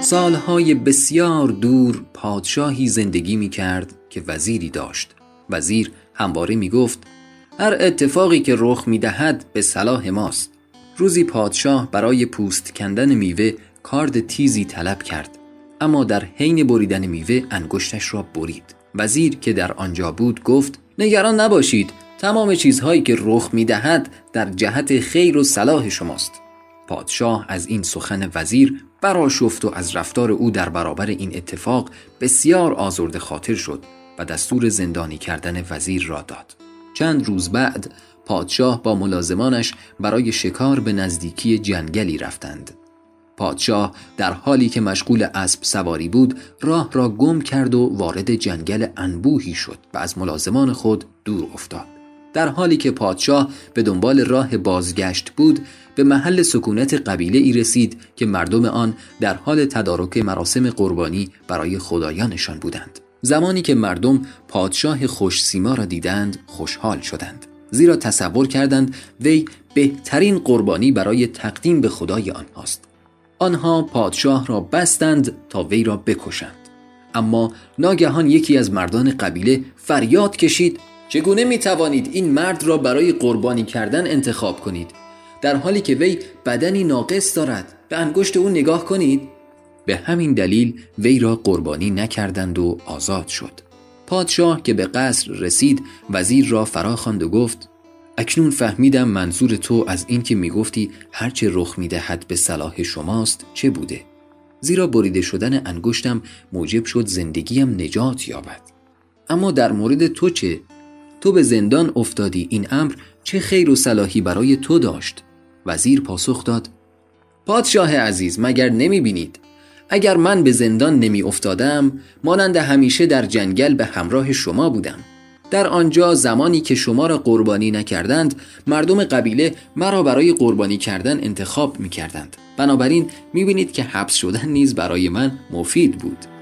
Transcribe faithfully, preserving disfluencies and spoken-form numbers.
سالهای بسیار دور پادشاهی زندگی می کرد که وزیری داشت. وزیر همواره می گفت هر اتفاقی که رخ می دهد به صلاح ماست. روزی پادشاه برای پوست کندن میوه کارد تیزی طلب کرد، اما در حین بریدن میوه انگشتش را برید. وزیر که در آنجا بود گفت نگران نباشید، تمام چیزهایی که رخ می دهد در جهت خیر و صلاح شماست. پادشاه از این سخن وزیر برآشفت و از رفتار او در برابر این اتفاق بسیار آزرده خاطر شد و دستور زندانی کردن وزیر را داد. چند روز بعد پادشاه با ملازمانش برای شکار به نزدیکی جنگلی رفتند. پادشاه در حالی که مشغول اسب سواری بود راه را گم کرد و وارد جنگل انبوهی شد و از ملازمان خود دور افتاد. در حالی که پادشاه به دنبال راه بازگشت بود به محل سکونت قبیله ای رسید که مردم آن در حال تدارک مراسم قربانی برای خدایانشان بودند. زمانی که مردم پادشاه خوش سیما را دیدند خوشحال شدند، زیرا تصور کردند وی بهترین قربانی برای تقدیم به خدای آنهاست. آنها پادشاه را بستند تا وی را بکشند، اما ناگهان یکی از مردان قبیله فریاد کشید چگونه می توانید این مرد را برای قربانی کردن انتخاب کنید در حالی که وی بدنی ناقص دارد؟ به انگشت او نگاه کنید. به همین دلیل وی را قربانی نکردند و آزاد شد. پادشاه که به قصر رسید وزیر را فرا خواند و گفت اکنون فهمیدم منظور تو از این که می گفتی هرچه رخ می دهد به صلاح شماست چه بوده، زیرا بریده شدن انگشتم موجب شد زندگیم نجات یابد. اما در مورد تو چه؟ تو به زندان افتادی، این امر چه خیر و صلاحی برای تو داشت؟ وزیر پاسخ داد پادشاه عزیز، مگر نمی بینید اگر من به زندان نمی افتادم مانند همیشه در جنگل به همراه شما بودم. در آنجا زمانی که شما را قربانی نکردند مردم قبیله مرا برای قربانی کردن انتخاب می کردند. بنابراین می بینید که حبس شدن نیز برای من مفید بود.